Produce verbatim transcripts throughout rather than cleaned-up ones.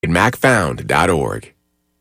mac found dot org.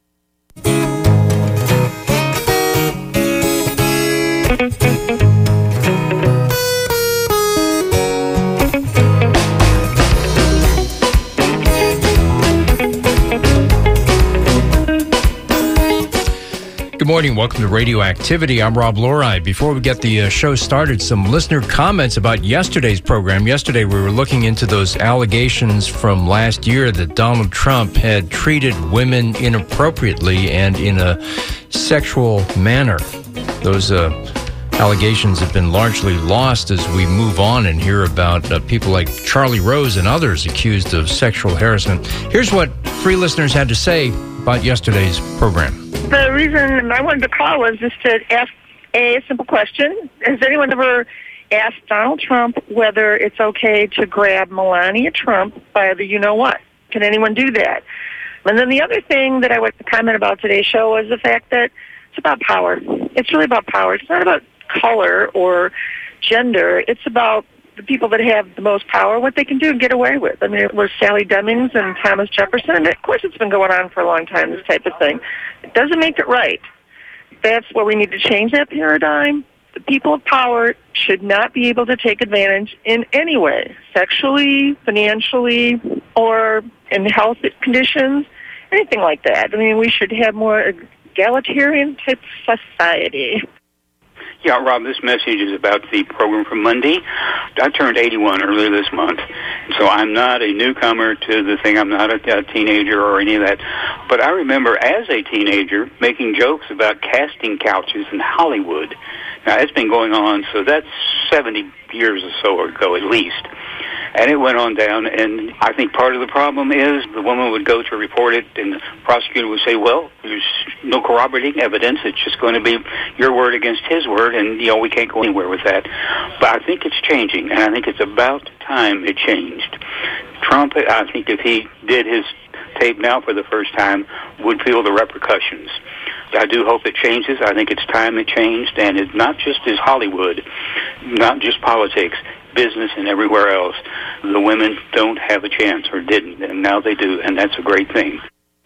Good morning. Welcome to Radioactivity. I'm Rob Loride. Before we get the uh, show started, some listener comments about yesterday's program. Yesterday, we were looking into those allegations from last year that Donald Trump had treated women inappropriately and in a sexual manner. Those uh, allegations have been largely lost as we move on and hear about uh, people like Charlie Rose and others accused of sexual harassment. Here's what three listeners had to say about yesterday's program. The reason I wanted to call was just to ask a simple question. Has anyone ever asked Donald Trump whether it's okay to grab Melania Trump by the you-know-what? Can anyone do that? And then the other thing that I wanted to comment about today's show was the fact that it's about power. It's really about power. It's not about color or gender. It's about the people that have the most power, what they can do and get away with. I mean, it was Sally Demings and Thomas Jefferson, and of course it's been going on for a long time, this type of thing. It doesn't make it right. That's where we need to change that paradigm. The people of power should not be able to take advantage in any way, sexually, financially, or in health conditions, anything like that. I mean, we should have more egalitarian type society. Yeah, Rob, this message is about the program from Monday. I turned eighty-one earlier this month, so I'm not a newcomer to the thing. I'm not a, a teenager or any of that. But I remember as a teenager making jokes about casting couches in Hollywood. Now, it's been going on, so that's seventy years or so ago at least. And it went on down, and I think part of the problem is the woman would go to report it, and the prosecutor would say, well, there's no corroborating evidence. It's just going to be your word against his word, and, you know, we can't go anywhere with that. But I think it's changing, and I think it's about time it changed. Trump, I think if he did his tape now for the first time, would feel the repercussions. I do hope it changes. I think it's time it changed, and it's not just as Hollywood, not just politics, business and everywhere else. The women don't have a chance or didn't, and now they do, and that's a great thing.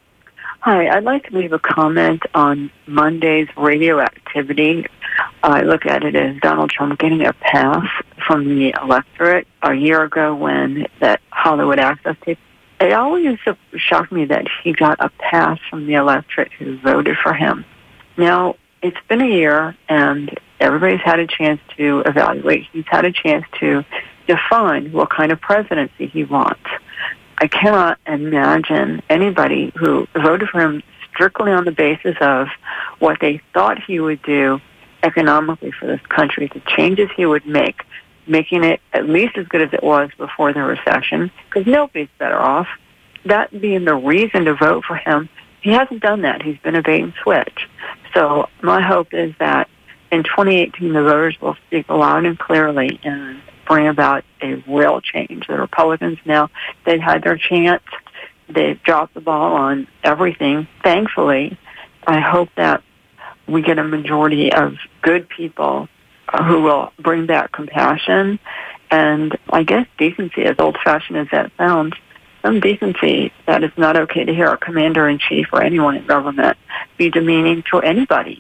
Hi, I'd like to leave a comment on Monday's radioactivity. I look at it as Donald Trump getting a pass from the electorate a year ago when that Hollywood access tape. It always shocked me that he got a pass from the electorate who voted for him. Now, it's been a year, and everybody's had a chance to evaluate. He's had a chance to define what kind of presidency he wants. I cannot imagine anybody who voted for him strictly on the basis of what they thought he would do economically for this country, the changes he would make, making it at least as good as it was before the recession, because nobody's better off. That being the reason to vote for him, he hasn't done that. He's been a bait and switch. So my hope is that in twenty eighteen, the voters will speak loud and clearly and bring about a real change. The Republicans now, they've had their chance. They've dropped the ball on everything. Thankfully, I hope that we get a majority of good people who will bring back compassion and, I guess, decency, as old-fashioned as that sounds. Some decency that it's not okay to hear a commander-in-chief or anyone in government be demeaning to anybody.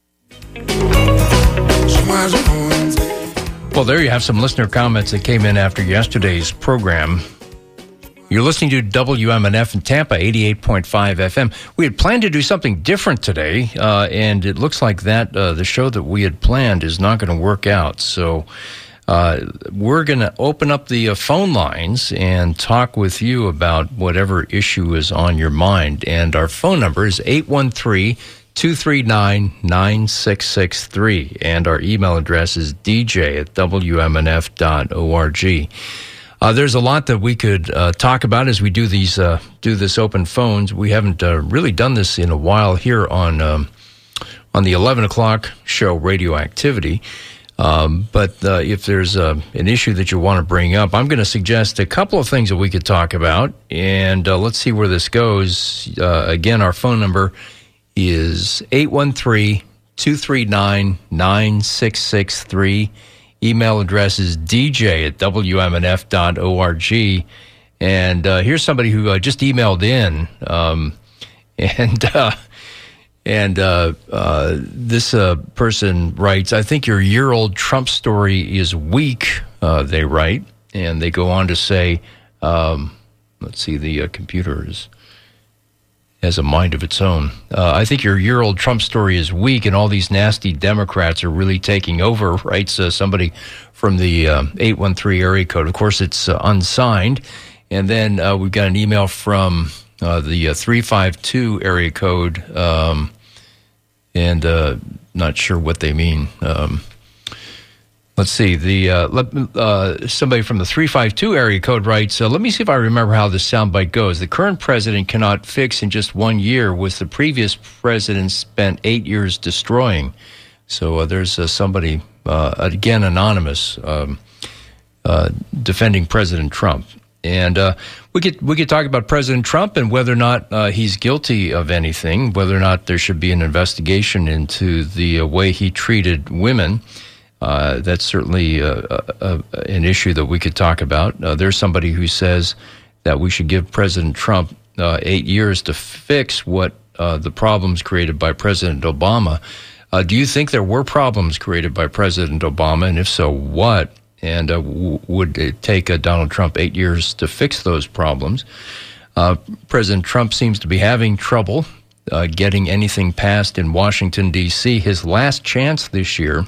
Well, there you have some listener comments that came in after yesterday's program. You're listening to W M N F in Tampa, eighty-eight point five F M. We had planned to do something different today, uh, and it looks like that uh, the show that we had planned is not going to work out. So uh, we're going to open up the uh, phone lines and talk with you about whatever issue is on your mind. And our phone number is eight one three, two three nine, nine six six three, and our email address is d j at w m n f dot org. Uh, there's a lot that we could uh, talk about as we do these uh, do this open phones. We haven't uh, really done this in a while here on um, on the eleven o'clock show, Radioactivity. Um, but uh, if there's uh, an issue that you want to bring up, I'm going to suggest a couple of things that we could talk about, and uh, let's see where this goes. Uh, again, our phone number is eight one three, two three nine, nine six six three. Email address is d j at w m n f dot org. And uh, here's somebody who uh, just emailed in, um, and uh, and uh, uh, this uh, person writes, I think your year-old Trump story is weak, uh, they write. And they go on to say, um, let's see, the uh, computer is, has a mind of its own. Uh, I think your year-old Trump story is weak, and all these nasty Democrats are really taking over, writes uh, somebody from the uh, eight one three area code. Of course, it's uh, unsigned. And then uh, we've got an email from uh, the uh, three five two area code, um, and uh, not sure what they mean. Um, let's see. The uh, let, uh, somebody from the three five two area code writes, uh, let me see if I remember how this soundbite goes. The current president cannot fix in just one year what the previous president spent eight years destroying. So uh, there's uh, somebody, uh, again, anonymous, um, uh, defending President Trump. And uh, we could we could talk about President Trump and whether or not uh, he's guilty of anything, whether or not there should be an investigation into the uh, way he treated women. Uh, that's certainly uh, uh, an issue that we could talk about. Uh, there's somebody who says that we should give President Trump uh, eight years to fix what uh, the problems created by President Obama. Uh, do you think there were problems created by President Obama, and if so, what? And uh, w- would it take uh, Donald Trump eight years to fix those problems? Uh, President Trump seems to be having trouble uh, getting anything passed in Washington, D C. His last chance this year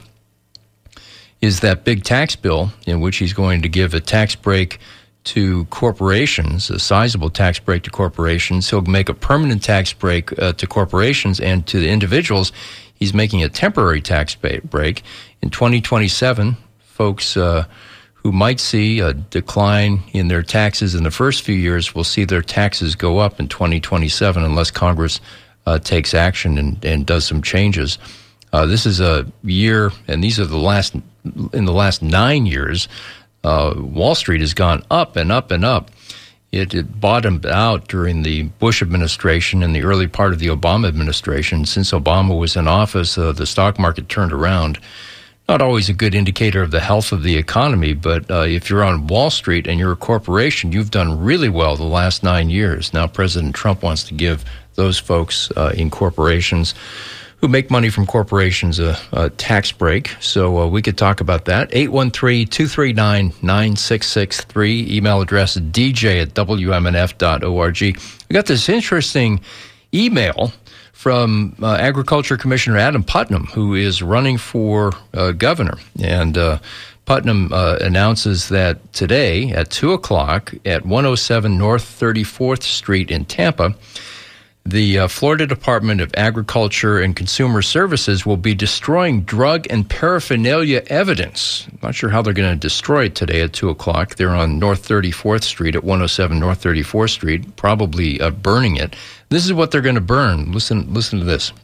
is that big tax bill in which he's going to give a tax break to corporations, a sizable tax break to corporations. He'll make a permanent tax break uh, to corporations, and to the individuals, he's making a temporary tax break. In twenty twenty-seven, folks uh, who might see a decline in their taxes in the first few years will see their taxes go up in twenty twenty-seven unless Congress uh, takes action and, and does some changes. Uh, this is a year, and these are the last, in the last nine years, uh, Wall Street has gone up and up and up. It, it bottomed out during the Bush administration and the early part of the Obama administration. Since Obama was in office, uh, the stock market turned around. Not always a good indicator of the health of the economy, but uh, if you're on Wall Street and you're a corporation, you've done really well the last nine years. Now President Trump wants to give those folks uh, in corporations who make money from corporations a, a tax break. So uh, we could talk about that. eight one three, two three nine, nine six six three. Email address d j at w m n f dot org. We got this interesting email from uh, Agriculture Commissioner Adam Putnam, who is running for uh, governor. And uh, Putnam uh, announces that today at two o'clock at one oh seven North thirty-fourth Street in Tampa, the uh, Florida Department of Agriculture and Consumer Services will be destroying drug and paraphernalia evidence. I'm not sure how they're going to destroy it today at two o'clock. They're on North thirty-fourth Street at one oh seven North thirty-fourth Street, probably uh, burning it. This is what they're going to burn. Listen, listen to this.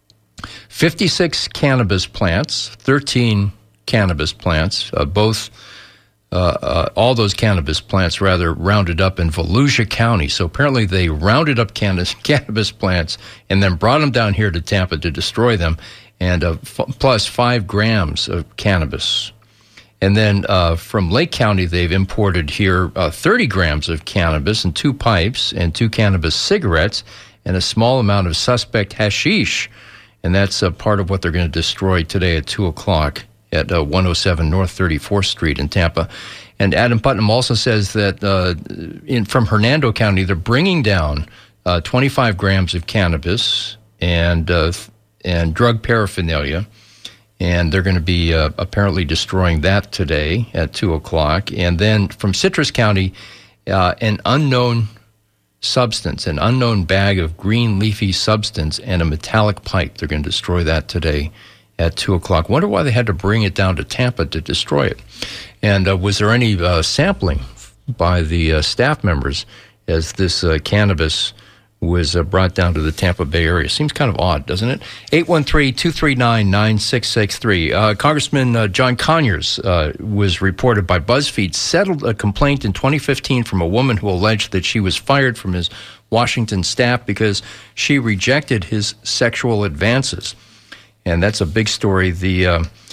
fifty-six cannabis plants, thirteen cannabis plants, uh, both Uh, uh, all those cannabis plants, rather, rounded up in Volusia County. So apparently they rounded up cannabis, cannabis plants and then brought them down here to Tampa to destroy them, and uh, f- plus five grams of cannabis. And then uh, from Lake County, they've imported here uh, thirty grams of cannabis and two pipes and two cannabis cigarettes and a small amount of suspect hashish. And that's uh, part of what they're going to destroy today at two o'clock. At uh, one oh seven North thirty-fourth Street in Tampa. And Adam Putnam also says that uh, in from Hernando County, they're bringing down uh, twenty-five grams of cannabis and uh, and drug paraphernalia, and they're going to be uh, apparently destroying that today at two o'clock. And then from Citrus County, uh, an unknown substance, an unknown bag of green leafy substance and a metallic pipe. They're going to destroy that today at two o'clock. Wonder why they had to bring it down to Tampa to destroy it. And uh, was there any uh, sampling by the uh, staff members as this uh, cannabis was uh, brought down to the Tampa Bay area? Seems kind of odd, doesn't it? eight one three, two three nine, nine six six three. Uh, Congressman uh, John Conyers uh, was reported by BuzzFeed settled a complaint in twenty fifteen from a woman who alleged that she was fired from his Washington staff because she rejected his sexual advances. And that's a big story. The uh,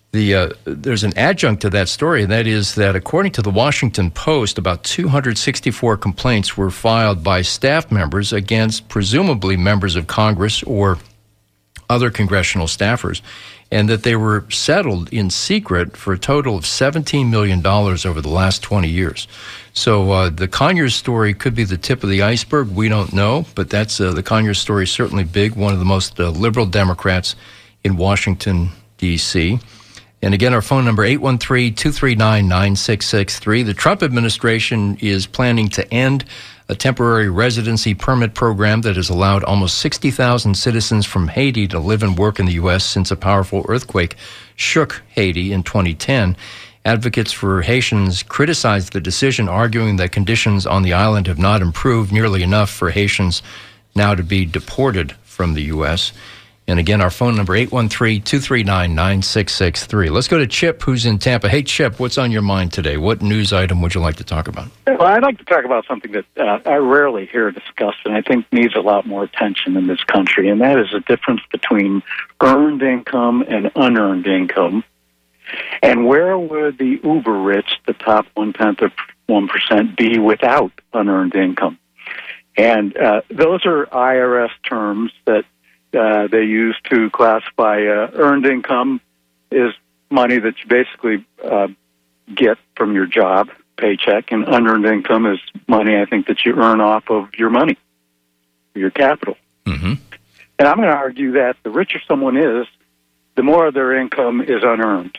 The uh, there's an adjunct to that story, and that is that according to the Washington Post, about two hundred sixty-four complaints were filed by staff members against presumably members of Congress or other congressional staffers, and that they were settled in secret for a total of seventeen million dollars over the last twenty years. So uh, the Conyers story could be the tip of the iceberg. We don't know, but that's uh, the Conyers story is certainly big, one of the most uh, liberal Democrats in Washington, D C And again, our phone number, eight one three, two three nine, nine six six three. The Trump administration is planning to end a temporary residency permit program that has allowed almost sixty thousand citizens from Haiti to live and work in the U S since a powerful earthquake shook Haiti in twenty ten. Advocates for Haitians criticized the decision, arguing that conditions on the island have not improved nearly enough for Haitians now to be deported from the U S And again, our phone number, eight one three, two three nine, nine six six three. Let's go to Chip, who's in Tampa. Hey, Chip, what's on your mind today? What news item would you like to talk about? Well, I'd like to talk about something that uh, I rarely hear discussed, and I think needs a lot more attention in this country, and that is the difference between earned income and unearned income. And where would the uber-rich, the top one-tenth of one percent, be without unearned income? And uh, those are I R S terms that Uh, they use to classify uh, earned income is money that you basically uh, get from your job, paycheck, and unearned income is money, I think, that you earn off of your money, your capital. Mm-hmm. And I'm going to argue that the richer someone is, the more of their income is unearned.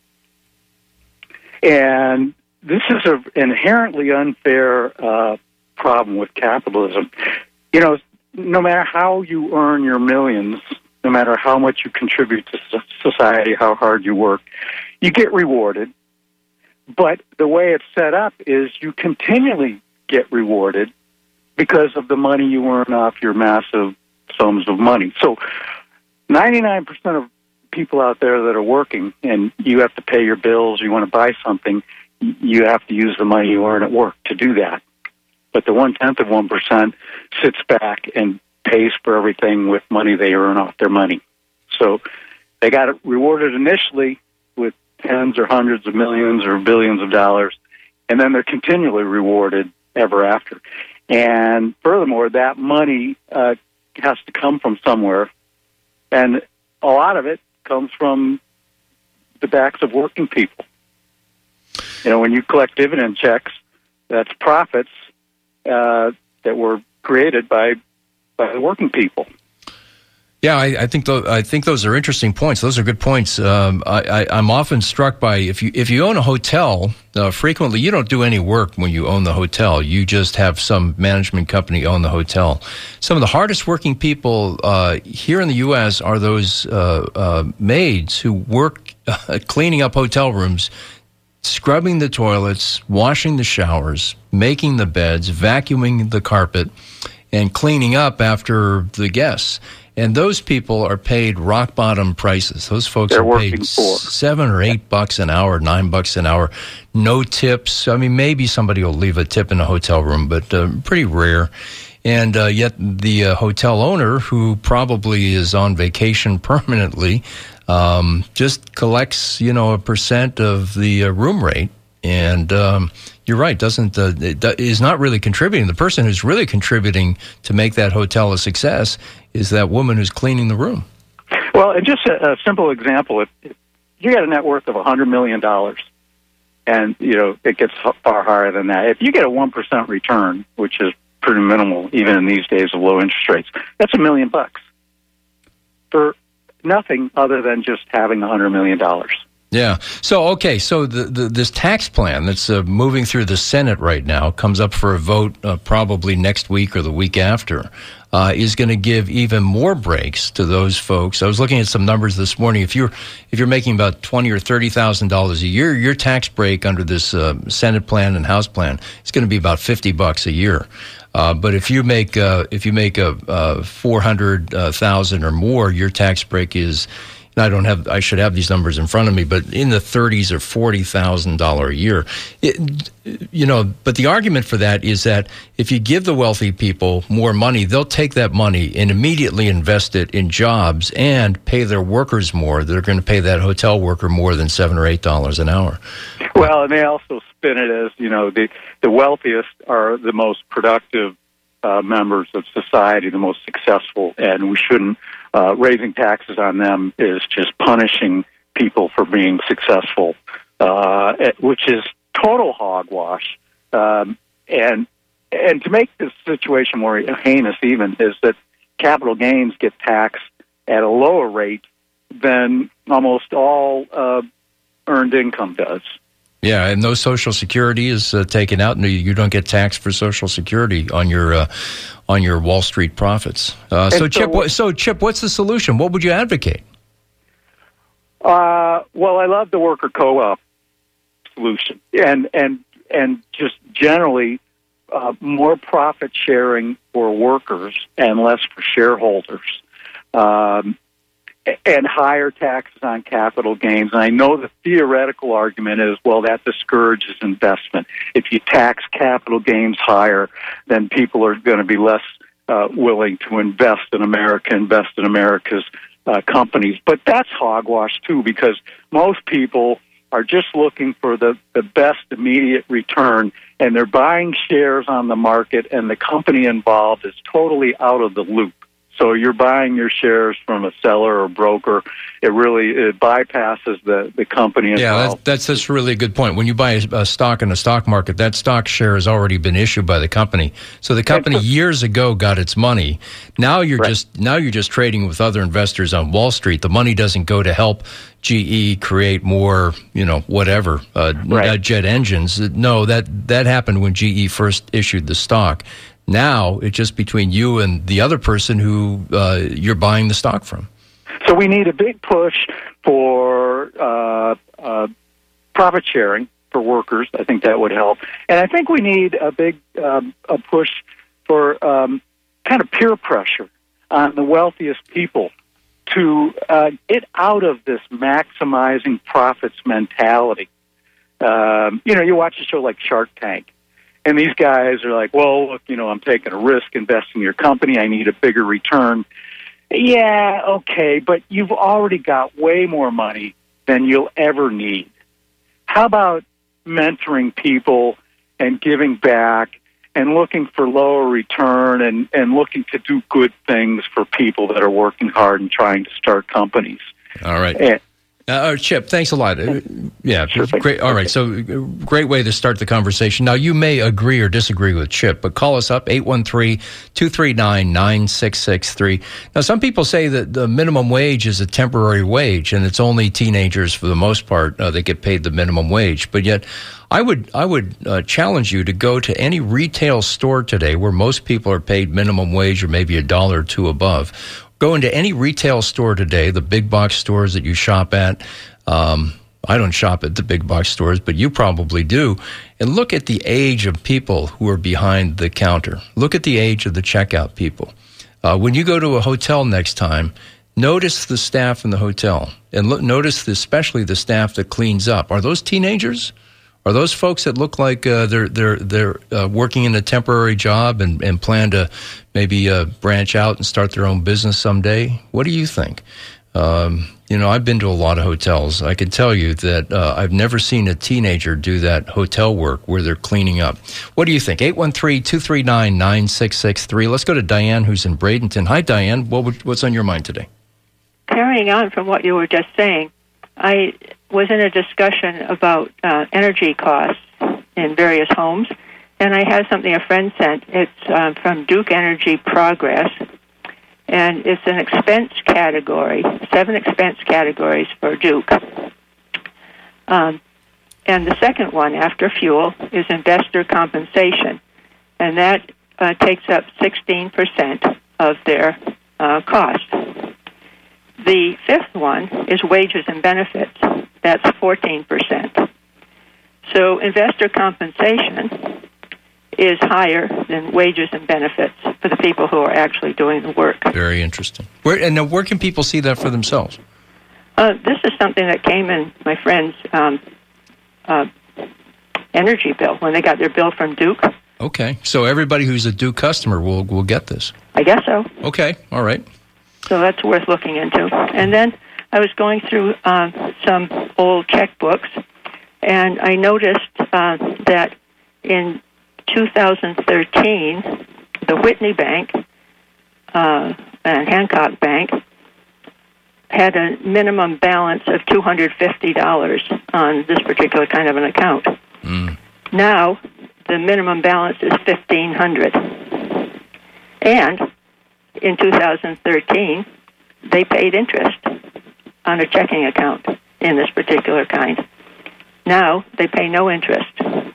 And this is an inherently unfair uh, problem with capitalism. You know, no matter how you earn your millions, no matter how much you contribute to society, how hard you work, you get rewarded. But the way it's set up is you continually get rewarded because of the money you earn off your massive sums of money. So ninety-nine percent of people out there that are working and you have to pay your bills, you want to buy something, you have to use the money you earn at work to do that. But the one-tenth of one percent sits back and pays for everything with money they earn off their money. So they got rewarded initially with tens or hundreds of millions or billions of dollars, and then they're continually rewarded ever after. And furthermore, that money uh, has to come from somewhere, and a lot of it comes from the backs of working people. You know, when you collect dividend checks, that's profits Uh, that were created by by the working people. Yeah, I, I think th- I think those are interesting points. Those are good points. Um, I, I, I'm often struck by if you if you own a hotel, uh, frequently you don't do any work when you own the hotel. You just have some management company own the hotel. Some of the hardest working people uh, here in the U S are those uh, uh, maids who work uh, cleaning up hotel rooms, scrubbing the toilets, washing the showers, making the beds, vacuuming the carpet, and cleaning up after the guests. And those people are paid rock bottom prices. Those folks They're are paid working for. seven or eight bucks an hour, nine bucks an hour, no tips. I mean, maybe somebody will leave a tip in a hotel room, but uh, pretty rare. And uh, yet the uh, hotel owner, who probably is on vacation permanently, um, just collects, you know, a percent of the uh, room rate. And um, you're right, doesn't uh, is not really contributing. The person who's really contributing to make that hotel a success is that woman who's cleaning the room. Well, and just a, a simple example: if, if you got a net worth of a hundred million dollars, and you know it gets far higher than that. If you get a one percent return, which is pretty minimal even in these days of low interest rates, that's a million bucks for nothing other than just having a hundred million dollars. Yeah. So, okay, so the, the, this tax plan that's uh, moving through the Senate right now comes up for a vote uh, probably next week or the week after, uh, is going to give even more breaks to those folks. I was looking at some numbers this morning. If you're if you're making about twenty or thirty thousand dollars a year, your tax break under this uh, Senate plan and House plan is going to be about fifty bucks a year. Uh, but if you make uh, if you make a uh, four hundred thousand or more, your tax break is I don't have, I should have these numbers in front of me, but in the thirties or forty thousand dollars a year. It, you know, but the argument for that is that if you give the wealthy people more money, they'll take that money and immediately invest it in jobs and pay their workers more. They're going to pay that hotel worker more than seven or eight dollars an hour. Well, and they also spin it as, you know, the, the wealthiest are the most productive uh, members of society, the most successful, and we shouldn't Uh, raising taxes on them is just punishing people for being successful, uh, which is total hogwash. Um, and and to make this situation more heinous even is that capital gains get taxed at a lower rate than almost all uh, earned income does. Yeah, and no Social Security is uh, taken out, and you don't get taxed for Social Security on your uh, on your Wall Street profits. Uh, so, so, Chip, what, so Chip, what's the solution? What would you advocate? Uh, well, I love the worker co-op solution, and and and just generally uh, more profit sharing for workers and less for shareholders. Um, And higher taxes on capital gains. And I know the theoretical argument is, well, that discourages investment. If you tax capital gains higher, then people are going to be less uh, willing to invest in America, invest in America's uh, companies. But that's hogwash, too, because most people are just looking for the, the best immediate return, and they're buying shares on the market, and the company involved is totally out of the loop. So you're buying your shares from a seller or broker. It really it bypasses the, the company as yeah, well. Yeah, that's, that's really a good point. When you buy a, a stock in the stock market, that stock share has already been issued by the company. So the company years ago got its money. Now you're right. just now you're just trading with other investors on Wall Street. The money doesn't go to help G E create more, you know, whatever uh, right. jet engines. No, that that happened when G E first issued the stock. Now it's just between you and the other person who uh, you're buying the stock from. So we need a big push for uh, uh, profit sharing for workers. I think that would help. And I think we need a big um, a push for um, kind of peer pressure on the wealthiest people to uh, get out of this maximizing profits mentality. Um, you know, you watch a show like Shark Tank. And these guys are like, well, look, you know, I'm taking a risk investing in your company. I need a bigger return. Yeah, okay, but you've already got way more money than you'll ever need. How about mentoring people and giving back and looking for lower return and, and looking to do good things for people that are working hard and trying to start companies? All right. And, Uh, Chip, thanks a lot. Uh, yeah, sure great. All right, so uh, great way to start the conversation. Now, you may agree or disagree with Chip, but call us up, eight one three, two three nine, nine six six three. Now, some people say that the minimum wage is a temporary wage, and it's only teenagers, for the most part, uh, that get paid the minimum wage. But yet, I would I would uh, challenge you to go to any retail store today where most people are paid minimum wage or maybe a dollar or two above. Go into any retail store today, the big box stores that you shop at. Um, I don't shop at the big box stores, but you probably do. And look at the age of people who are behind the counter. Look at the age of the checkout people. Uh, when you go to a hotel next time, notice the staff in the hotel. And look, notice especially the staff that cleans up. Are those teenagers? Are those folks that look like uh, they're they're they're uh, working in a temporary job and, and plan to maybe uh, branch out and start their own business someday? What do you think? Um, you know, I've been to a lot of hotels. I can tell you that uh, I've never seen a teenager do that hotel work where they're cleaning up. What do you think? eight one three, two three nine, nine six six three. Let's go to Diane, who's in Bradenton. Hi, Diane. What would, what's on your mind today? Carrying on from what you were just saying, I was in a discussion about uh, energy costs in various homes, and I had something a friend sent. It's uh, from Duke Energy Progress, and it's an expense category, seven expense categories for Duke. Um, and the second one, after fuel, is investor compensation, and that uh, takes up sixteen percent of their uh, cost. The fifth one is wages and benefits. That's fourteen percent. So investor compensation is higher than wages and benefits for the people who are actually doing the work. Very interesting. Where, and now where can people see that for themselves? Uh, this is something that came in my friend's um, uh, energy bill when they got their bill from Duke. Okay, so everybody who's a Duke customer will will get this. I guess so. Okay, all right. So that's worth looking into. And then I was going through uh, some old checkbooks, and I noticed uh, that in two thousand thirteen, the Whitney Bank uh, and Hancock Bank had a minimum balance of two hundred fifty dollars on this particular kind of an account. Mm. Now, the minimum balance is fifteen hundred dollars. And in two thousand thirteen, they paid interest on a checking account in this particular kind. Now, they pay no interest.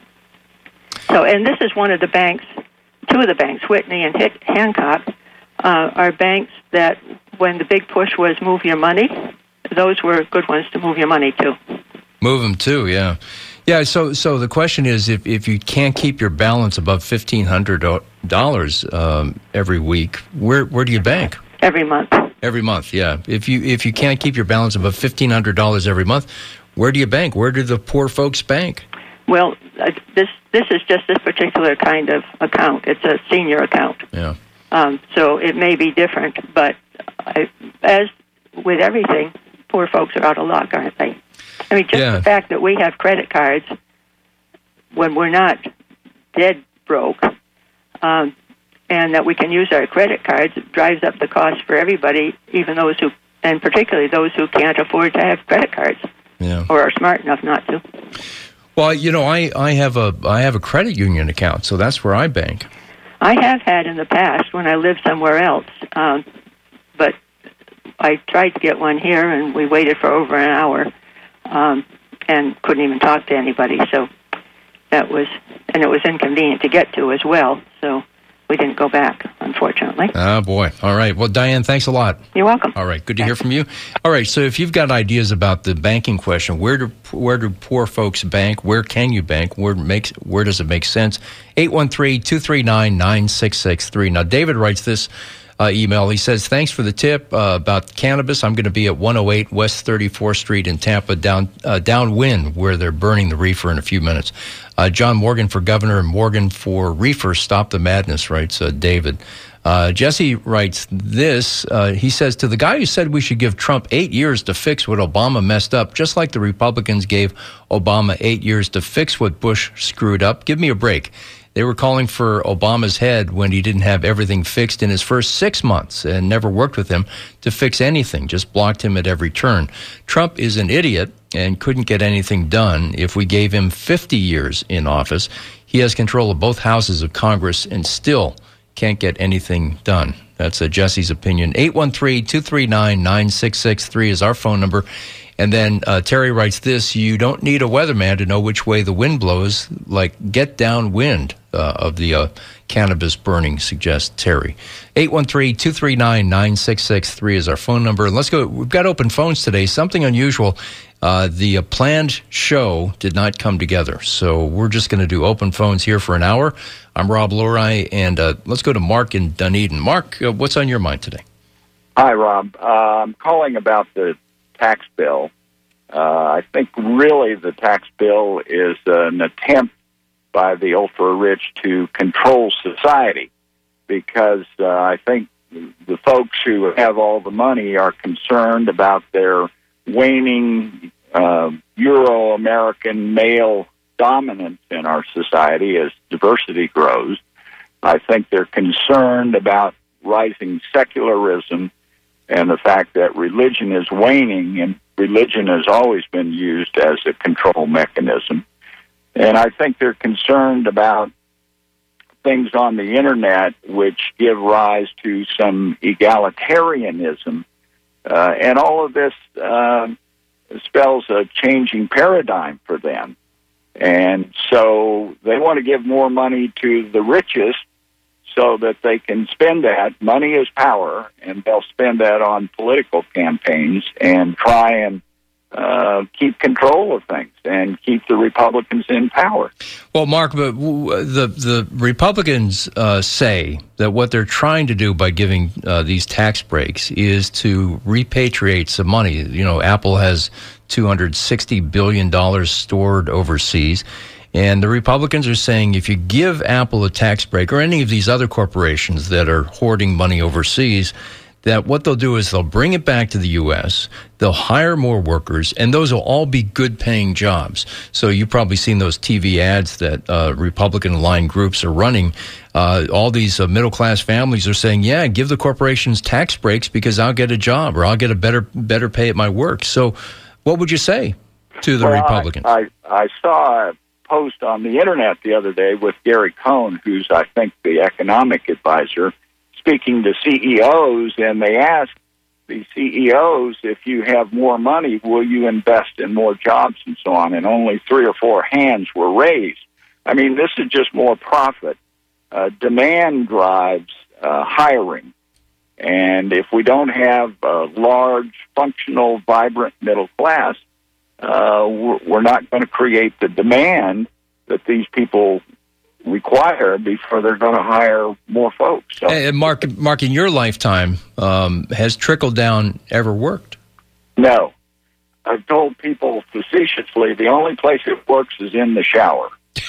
So, and this is one of the banks, two of the banks, Whitney and Hick, Hancock, uh, are banks that when the big push was move your money, those were good ones to move your money to. Move them too, yeah. Yeah, so so the question is, if, if you can't keep your balance above fifteen hundred dollars um, every week, where where do you bank? Every month. Every month, yeah. If you if you can't keep your balance above fifteen hundred dollars every month, where do you bank? Where do the poor folks bank? Well, uh, this this is just this particular kind of account. It's a senior account. Yeah. Um, so it may be different, but I, as with everything, poor folks are out of luck, aren't they? I mean, just yeah. the fact that we have credit cards when we're not dead broke, um, and that we can use our credit cards drives up the cost for everybody, even those who, and particularly those who can't afford to have credit cards yeah. or are smart enough not to. Well, you know, I, I have a I have a credit union account, so that's where I bank. I have had in the past when I lived somewhere else, um, but I tried to get one here, and we waited for over an hour um, and couldn't even talk to anybody. So that was, and it was inconvenient to get to as well. So we didn't go back, unfortunately. Oh, boy. All right. Well, Diane, thanks a lot. You're welcome. All right. Good to hear from you. All right. So if you've got ideas about the banking question, where do where do poor folks bank? Where can you bank? Where makes where does it make sense? eight one three, two three nine, nine six six three. Now, David writes this uh, email. He says, thanks for the tip uh, about cannabis. I'm going to be at one oh eight West thirty-fourth Street in Tampa, down uh, downwind, where they're burning the reefer in a few minutes. Uh, John Morgan for governor and Morgan for reefer. Stop the madness, writes uh, David. Uh, Jesse writes this. Uh, he says, to the guy who said we should give Trump eight years to fix what Obama messed up, just like the Republicans gave Obama eight years to fix what Bush screwed up, give me a break. They were calling for Obama's head when he didn't have everything fixed in his first six months and never worked with him to fix anything, just blocked him at every turn. Trump is an idiot and couldn't get anything done if we gave him fifty years in office. He has control of both houses of Congress and still can't get anything done. That's uh, Jesse's opinion. eight one three, two three nine, nine six six three is our phone number. And then uh, Terry writes this, you don't need a weatherman to know which way the wind blows, like get downwind uh, of the uh, cannabis burning, suggests Terry. eight one three, two three nine, nine six six three is our phone number. And let's go. We've got open phones today. Something unusual. Uh, the uh, planned show did not come together. So we're just going to do open phones here for an hour. I'm Rob Lurie, and uh, let's go to Mark in Dunedin. Mark, uh, what's on your mind today? Hi, Rob. Uh, I'm calling about the tax bill. Uh, I think really the tax bill is an attempt by the ultra-rich to control society because uh, I think the folks who have all the money are concerned about their waning uh, Euro-American male dominance in our society as diversity grows. I think they're concerned about rising secularism and the fact that religion is waning, and religion has always been used as a control mechanism. And I think they're concerned about things on the Internet which give rise to some egalitarianism. Uh, and all of this uh, spells a changing paradigm for them. And so they want to give more money to the richest so that they can spend that. Money is power, and they'll spend that on political campaigns and try and uh, keep control of things and keep the Republicans in power. Well, Mark, but the the Republicans uh, say that what they're trying to do by giving uh, these tax breaks is to repatriate some money. You know, Apple has two hundred sixty billion dollars stored overseas. And the Republicans are saying if you give Apple a tax break, or any of these other corporations that are hoarding money overseas, that what they'll do is they'll bring it back to the U S, they'll hire more workers, and those will all be good-paying jobs. So you've probably seen those T V ads that uh, Republican-aligned groups are running. Uh, all these uh, middle-class families are saying, yeah, give the corporations tax breaks because I'll get a job or I'll get a better better pay at my work. So what would you say to the well, Republicans? I, I, I saw a post on the Internet the other day with Gary Cohn, who's, I think, the economic advisor, speaking to C E Os, and they asked the C E Os, if you have more money, will you invest in more jobs and so on? And only three or four hands were raised. I mean, this is just more profit. Uh, demand drives uh, hiring. And if we don't have a large, functional, vibrant middle class, uh, we're, we're not going to create the demand that these people require before they're going to hire more folks. So, and Mark, Mark, in your lifetime, um, has trickle down ever worked? No. I've told people facetiously the only place it works is in the shower.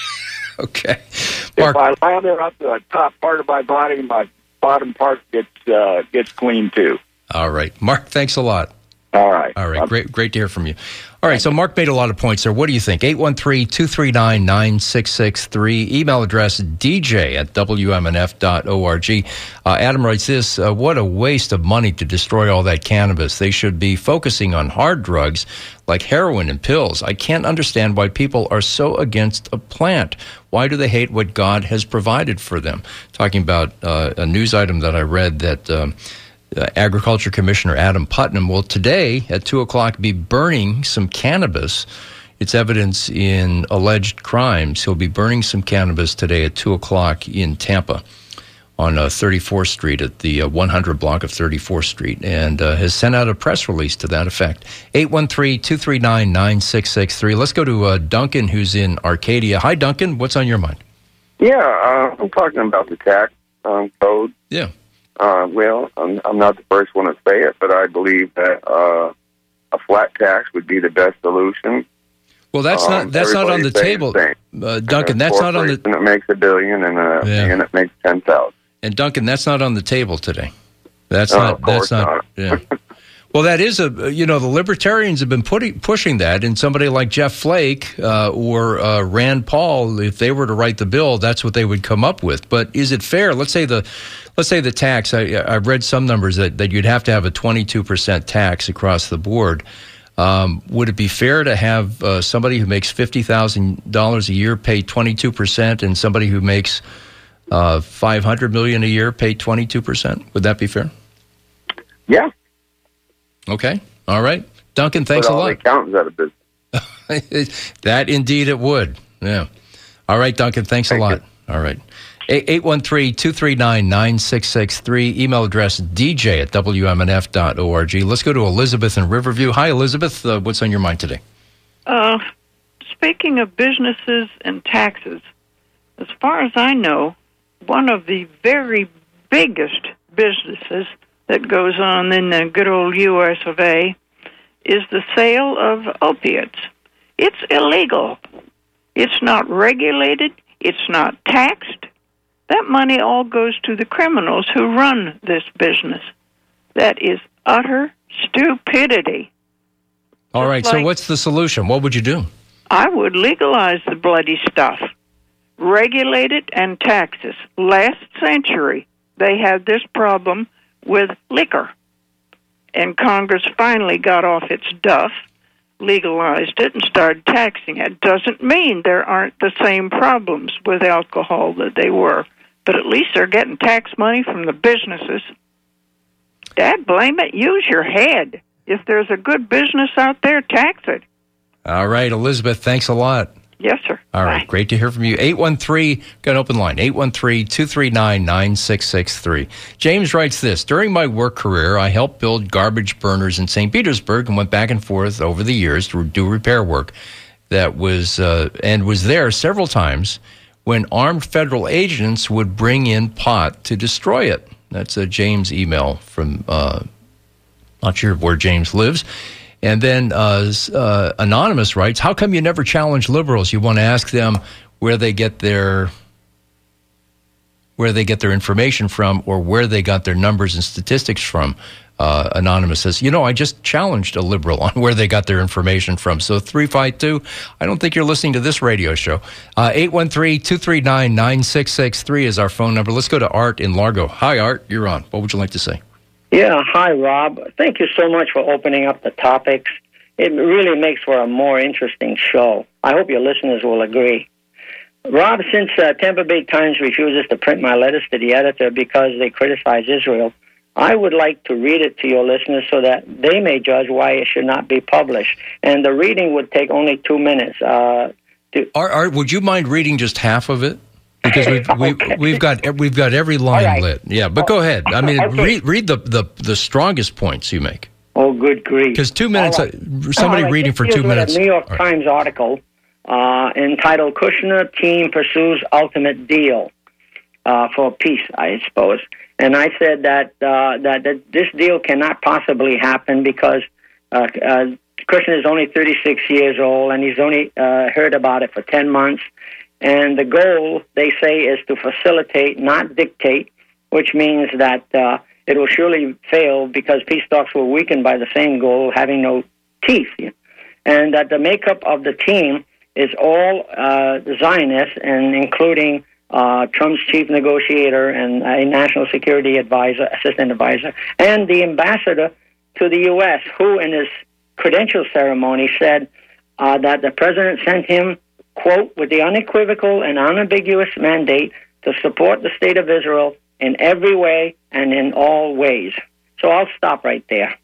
Okay. Mark, if I lather up the top part of my body, my bottom part gets uh, gets clean too. All right. Mark, thanks a lot. All right. All right. Great great to hear from you. All right. So Mark made a lot of points there. What do you think? eight one three, two three nine, nine six six three. Email address d j at w m n f dot org. Uh, Adam writes this, uh, what a waste of money to destroy all that cannabis. They should be focusing on hard drugs like heroin and pills. I can't understand why people are so against a plant. Why do they hate what God has provided for them? Talking about uh, a news item that I read that um, Uh, Agriculture Commissioner Adam Putnam will today at two o'clock be burning some cannabis. It's evidence in alleged crimes. He'll be burning some cannabis today at two o'clock in Tampa on uh, thirty-fourth Street at the uh, one hundred block of thirty-fourth Street, and uh, has sent out a press release to that effect. eight one three, two three nine, nine six six three. Let's go to uh, Duncan, who's in Arcadia. Hi, Duncan. What's on your mind? Yeah, uh, I'm talking about the tax um, code. Yeah. Uh, well, I'm, I'm not the first one to say it, but I believe that uh, a flat tax would be the best solution. Well, that's um, not that's not on the table, uh, Duncan. That's not on the. And it makes a billion, and uh, yeah. and it makes ten thousand. And Duncan, that's not on the table today. That's oh, not. Of course that's not. not. Yeah. Well, that is a, you know, the libertarians have been putting, pushing that, and somebody like Jeff Flake uh, or uh, Rand Paul, if they were to write the bill, that's what they would come up with. But is it fair? Let's say the, let's say the tax. I, I've read some numbers that, that you'd have to have a twenty-two percent tax across the board. Um, would it be fair to have uh, somebody who makes fifty thousand dollars a year pay twenty-two percent, and somebody who makes uh, five hundred million dollars a year pay twenty-two percent? Would that be fair? Yeah. Okay. All right. Duncan, thanks Put a all lot. the accountants out of business. That indeed it would. Yeah. All right, Duncan, thanks Thank a lot. You. All right. eight one three, two three nine, nine six six three. Email address d j at w m n f dot org. Let's go to Elizabeth in Riverview. Hi, Elizabeth. Uh, what's on your mind today? Uh, speaking of businesses and taxes, as far as I know, one of the very biggest businesses that goes on in the good old U S of A is the sale of opiates. It's illegal. It's not regulated. It's not taxed. That money all goes to the criminals who run this business. That is utter stupidity. All Just right, like, so what's the solution? What would you do? I would legalize the bloody stuff, regulate it, and tax it. Last century, they had this problem with liquor. And Congress finally got off its duff, legalized it, and started taxing it. Doesn't mean there aren't the same problems with alcohol that they were, but at least they're getting tax money from the businesses. Dad, blame it. Use your head. If there's a good business out there, tax it. All right, Elizabeth, thanks a lot. Yes, sir. All right. Bye. Great to hear from you. eight one three, got an open line, eight one three, two three nine, nine six six three. James writes this: during my work career, I helped build garbage burners in Saint Petersburg and went back and forth over the years to do repair work that was, uh, and was there several times when armed federal agents would bring in pot to destroy it. That's a James email from, uh, not sure where James lives. And then uh, uh, Anonymous writes, how come you never challenge liberals? You want to ask them where they get their where they get their information from or where they got their numbers and statistics from. Uh, Anonymous says, you know, I just challenged a liberal on where they got their information from. So three five two, I don't think you're listening to this radio show. Uh, eight one three, two three nine, nine six six three is our phone number. Let's go to Art in Largo. Hi, Art. You're on. What would you like to say? Yeah, hi, Rob. Thank you so much for opening up the topics. It really makes for a more interesting show. I hope your listeners will agree. Rob, since uh, Tampa Bay Times refuses to print my letters to the editor because they criticize Israel, I would like to read it to your listeners so that they may judge why it should not be published. And the reading would take only two minutes. Uh, to- Art, Art, would you mind reading just half of it? Because we've we've, Okay. we've got we've got every line right. lit. Yeah, but go ahead. I mean, Okay. read read the, the, the strongest points you make. Oh, good grief. Because two minutes, All right. uh, somebody All right, reading this for deals two with minutes. A New York All right. Times article uh, entitled "Kushner Team Pursues Ultimate Deal uh, for Peace," I suppose. And I said that uh, that, that this deal cannot possibly happen because uh, uh, Kushner is only thirty-six years old and he's only uh, heard about it for ten months. And the goal, they say, is to facilitate, not dictate, which means that uh, it will surely fail because peace talks were weakened by the same goal, having no teeth. And that the makeup of the team is all uh, Zionists, and including uh, Trump's chief negotiator and a national security advisor, assistant advisor, and the ambassador to the U S, who in his credential ceremony said uh, that the president sent him, quote, with the unequivocal and unambiguous mandate to support the state of Israel in every way and in all ways. So I'll stop right there.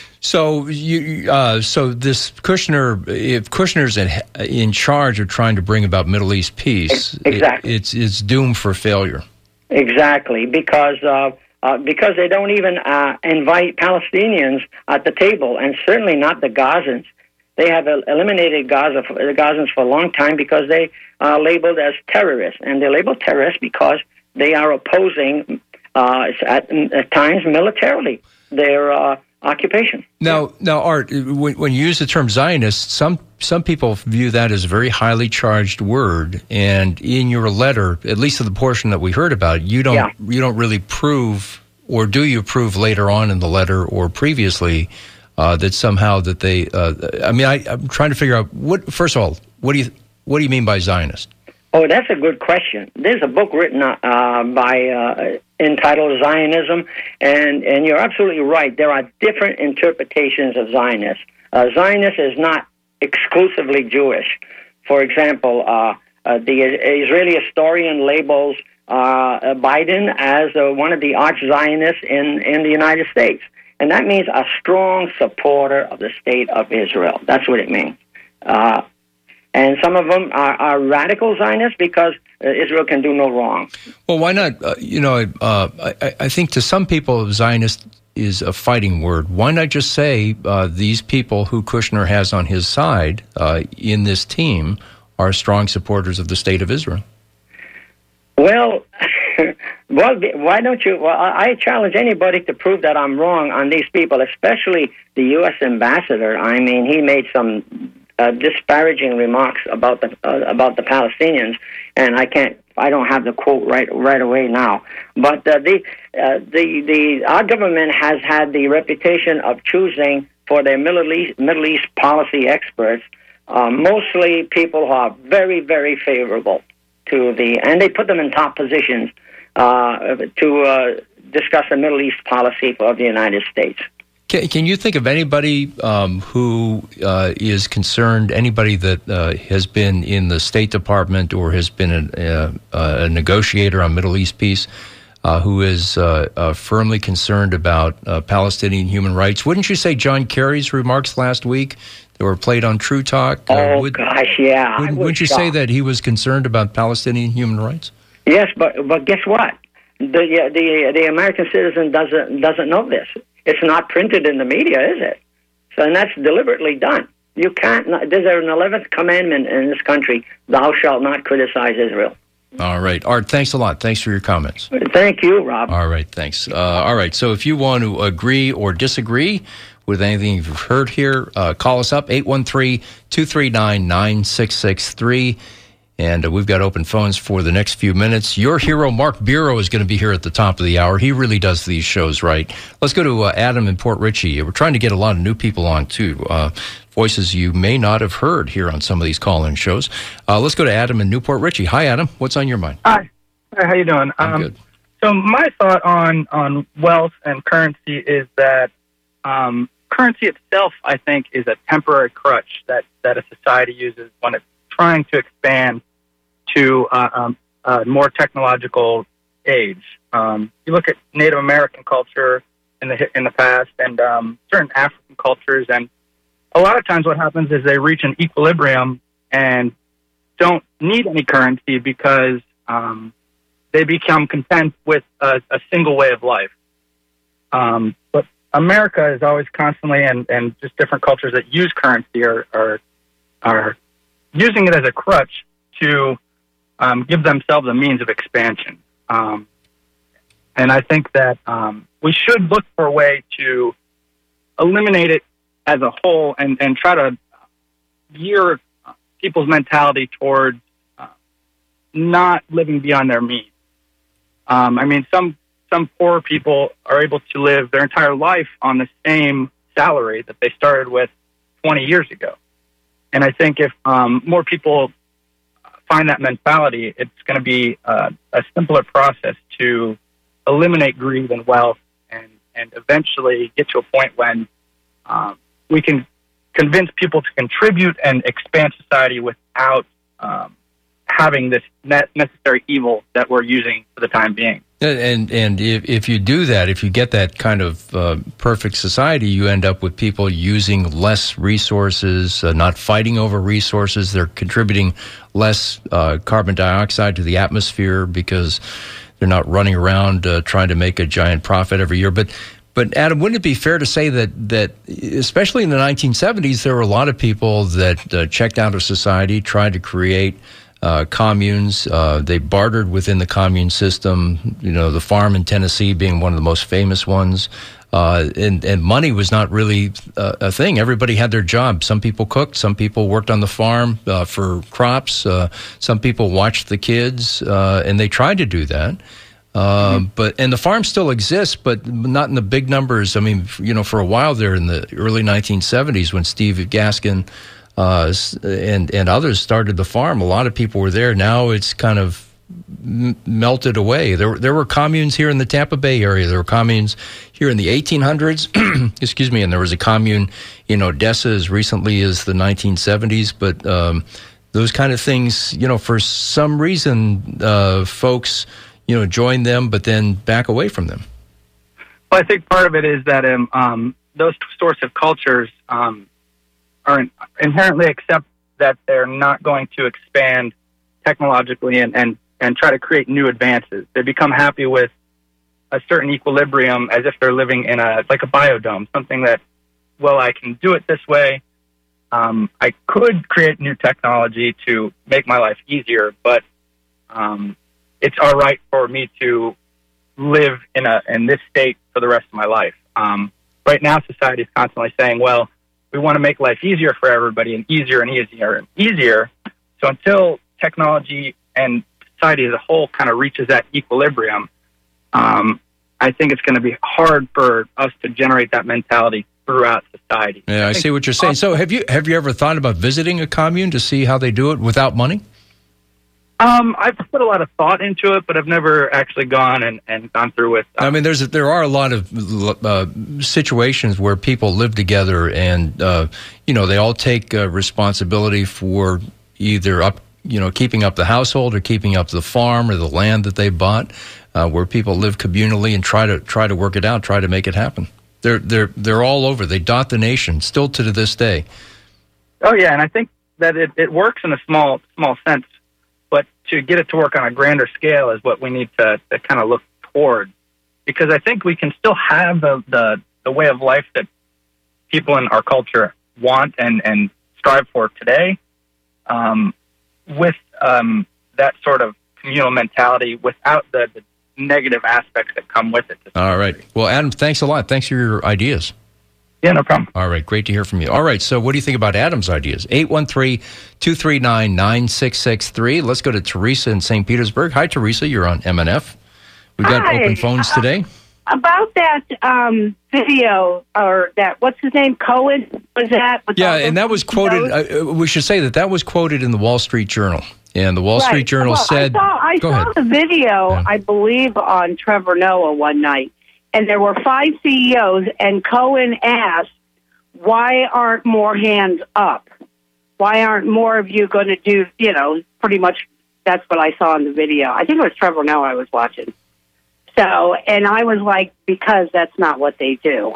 So you, uh, so this Kushner, if Kushner's in, in charge of trying to bring about Middle East peace, exactly. it, it's it's doomed for failure. Exactly, because uh, uh, because they don't even uh, invite Palestinians at the table, and certainly not the Gazans. They have eliminated Gaza, the Gazans for a long time because they are labeled as terrorists, and they're labeled terrorists because they are opposing, uh, at, at times militarily, their uh, occupation. Now, now, Art, when, when you use the term Zionist, some some people view that as a very highly charged word, and in your letter, at least in the portion that we heard about, you don't Yeah. you don't really prove, or do you prove later on in the letter or previously? Uh, that somehow that they, uh, I mean, I, I'm trying to figure out what. First of all, what do you what do you mean by Zionist? Oh, that's a good question. There's a book written uh, by uh, entitled Zionism, and and you're absolutely right. There are different interpretations of Zionist. Uh, Zionist is not exclusively Jewish. For example, uh, uh, the Israeli historian labels uh, Biden as uh, one of the arch Zionists in in the United States. And that means a strong supporter of the state of Israel. That's what it means. Uh, and some of them are, are radical Zionists because uh, Israel can do no wrong. Well, why not? Uh, you know, uh, I, I think to some people, Zionist is a fighting word. Why not just say uh, these people who Kushner has on his side uh, in this team are strong supporters of the state of Israel? Well, well, why don't you? Well, I challenge anybody to prove that I'm wrong on these people, especially the U S ambassador. I mean, he made some uh, disparaging remarks about the uh, about the Palestinians, and I can't. I don't have the quote right right away now. But uh, the uh, the the our government has had the reputation of choosing for their Middle East Middle East policy experts, uh, mostly people who are very very favorable to the, and they put them in top positions uh, to uh, discuss the Middle East policy of the United States. Can, can you think of anybody um, who uh, is concerned, anybody that uh, has been in the State Department or has been a, a, a negotiator on Middle East peace, uh, who is uh, uh, firmly concerned about uh, Palestinian human rights. Wouldn't you say John Kerry's remarks last week that were played on True Talk? Oh, uh, would, gosh, yeah. Would, wouldn't you shocked. say that he was concerned about Palestinian human rights? Yes, but but guess what? The uh, the the American citizen doesn't doesn't know this. It's not printed in the media, is it? So, and that's deliberately done. You can't. There's an eleventh commandment in this country: "Thou shalt not criticize Israel." All right, Art. Thanks a lot. Thanks for your comments. Thank you, Rob. All right, thanks. Uh, all right. So, if you want to agree or disagree with anything you've heard here, uh, call us up eight one three, two three nine, nine six six three. And uh, we've got open phones for the next few minutes. Your hero, Mark Bureau, is going to be here at the top of the hour. He really does these shows right. Let's go to uh, Adam in Port Richey. We're trying to get a lot of new people on, too. Uh, voices you may not have heard here on some of these call-in shows. Uh, let's go to Adam in Newport Richey. Hi, Adam. What's on your mind? Hi. Hi, how you doing? I'm um, good. So my thought on, on wealth and currency is that um, currency itself, I think, is a temporary crutch that, that a society uses when it's trying to expand to uh, um, a more technological age. Um, you look at Native American culture in the in the past, and um, certain African cultures, and a lot of times what happens is they reach an equilibrium and don't need any currency because um, they become content with a, a single way of life. Um, but America is always constantly, and, and just different cultures that use currency are are, are using it as a crutch to Um, give themselves a means of expansion. Um, and I think that um, we should look for a way to eliminate it as a whole and, and try to gear people's mentality towards uh, not living beyond their means. Um, I mean, some some poor people are able to live their entire life on the same salary that they started with twenty years ago. And I think if um, more people find that mentality, it's going to be uh, a simpler process to eliminate greed and wealth and, and eventually get to a point when um, we can convince people to contribute and expand society without um, having this net necessary evil that we're using for the time being. And and if, if you do that, if you get that kind of uh, perfect society, you end up with people using less resources, uh, not fighting over resources. They're contributing less uh, carbon dioxide to the atmosphere because they're not running around uh, trying to make a giant profit every year. But but Adam, wouldn't it be fair to say that that especially in the nineteen seventies, there were a lot of people that uh, checked out of society, tried to create Uh, communes. Uh, they bartered within the commune system, you know, the farm in Tennessee being one of the most famous ones. Uh, and, and money was not really uh, a thing. Everybody had their job. Some people cooked. Some people worked on the farm uh, for crops. Uh, some people watched the kids, uh, and they tried to do that. Uh, mm-hmm. But and the farm still exists, but not in the big numbers. I mean, you know, for a while there in the early nineteen seventies when Steve Gaskin Uh, and and others started the farm, a lot of people were there. Now it's kind of m- melted away. There there were communes here in the Tampa Bay area. There were communes here in the eighteen hundreds, excuse me, and there was a commune in Odessa as recently as the nineteen seventies. But um, those kind of things, you know, for some reason, uh, folks, you know, join them, but then back away from them. Well, I think part of it is that um, um, those sorts of cultures um, are inherently accept that they're not going to expand technologically and, and, and try to create new advances. They become happy with a certain equilibrium as if they're living in a like a biodome, something that, well, I can do it this way. Um, I could create new technology to make my life easier, but um, it's all right for me to live in a in this state for the rest of my life. Um, right now, society is constantly saying, well, we want to make life easier for everybody and easier and easier and easier. So until technology and society as a whole kind of reaches that equilibrium, um, I think it's going to be hard for us to generate that mentality throughout society. Yeah, I, I see what you're saying. So have you have you ever thought about visiting a commune to see how they do it without money? Um, I've put a lot of thought into it, but I've never actually gone and, and gone through with. Um, I mean, there's there are a lot of uh, situations where people live together, and uh, you know they all take uh, responsibility for either up, you know, keeping up the household or keeping up the farm or the land that they bought. uh, where people live communally and try to try to work it out, try to make it happen. They're they're they're all over. They dot the nation still to this day. Oh yeah, and I think that it, it works in a small small sense, but to get it to work on a grander scale is what we need to, to kind of look toward, because I think we can still have the, the, the way of life that people in our culture want and, and strive for today, um, with um, that sort of communal mentality without the, the negative aspects that come with it. All right. Well, Adam, thanks a lot. Thanks for your ideas. Yeah, no problem. All right, great to hear from you. All right, so what do you think about Adam's ideas? eight one three, two three nine, nine six six three. Let's go to Teresa in Saint Petersburg. Hi, Teresa. You're on M N F. We've got Hi. open phones today. Uh, about that um, video, or that, what's his name, Cohen, was that? With Yeah, all and that was quoted, uh, we should say that that was quoted in the Wall Street Journal. And the Wall Right. Street Journal well, said... I saw, I go saw ahead. the video, Yeah. I believe, on Trevor Noah one night, and there were five C E Os, and Cohen asked, why aren't more hands up? Why aren't more of you going to do, you know, pretty much that's what I saw in the video. I think it was Trevor Noah I was watching. So, and I was like, because that's not what they do.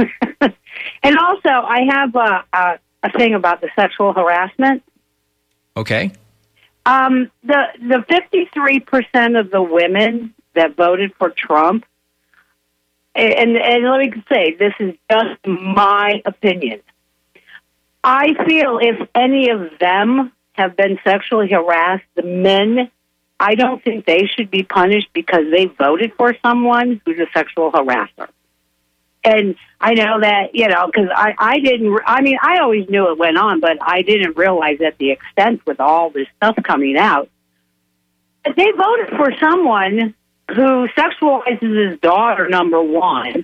And also, I have a, a, a thing about the sexual harassment. Okay. Um, the the fifty-three percent of the women that voted for Trump, and, and let me say, this is just my opinion. I feel if any of them have been sexually harassed, the men, I don't think they should be punished because they voted for someone who's a sexual harasser. And I know that, you know, because I, I didn't, I mean, I always knew it went on, but I didn't realize at the extent with all this stuff coming out. But they voted for someone who sexualizes his daughter, number one.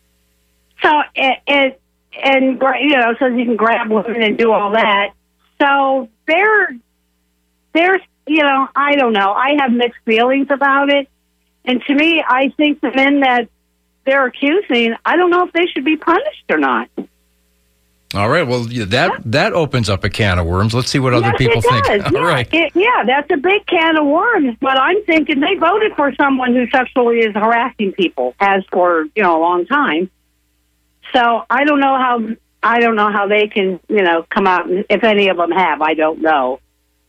So, and, and, and you know, so he can grab women and do all that. So they're, they're, you know, I don't know. I have mixed feelings about it. And to me, I think the men that they're accusing, I don't know if they should be punished or not. All right. Well, yeah, that that opens up a can of worms. Let's see what other Yes, people it think. does. All yeah, right. it, yeah, that's a big can of worms. But I'm thinking they voted for someone who sexually is harassing people, has for you know a long time. So I don't know how I don't know how they can you know come out. And, if any of them have, I don't know.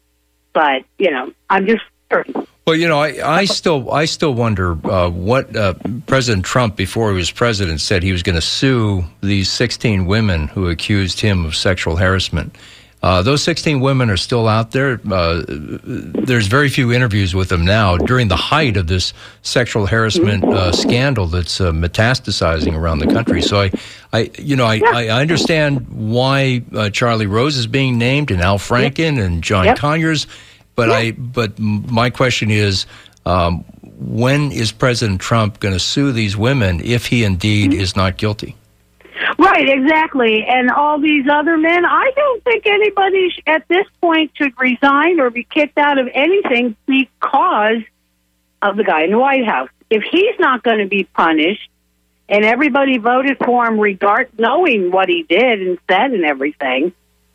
But you know, I'm just. Well, you know, I, I still I still wonder uh, what uh, President Trump, before he was president, said he was going to sue these sixteen women who accused him of sexual harassment. Uh, those sixteen women are still out there. Uh, there's very few interviews with them now during the height of this sexual harassment uh, scandal that's uh, metastasizing around the country. So I, I you know, I, I understand why uh, Charlie Rose is being named and Al Franken and John Yep. Conyers. But I, but my question is, um, when is President Trump going to sue these women if he indeed is not guilty? Right, exactly. And all these other men, I don't think anybody sh- at this point should resign or be kicked out of anything because of the guy in the White House. If he's not going to be punished, and everybody voted for him regard knowing what he did and said and everything,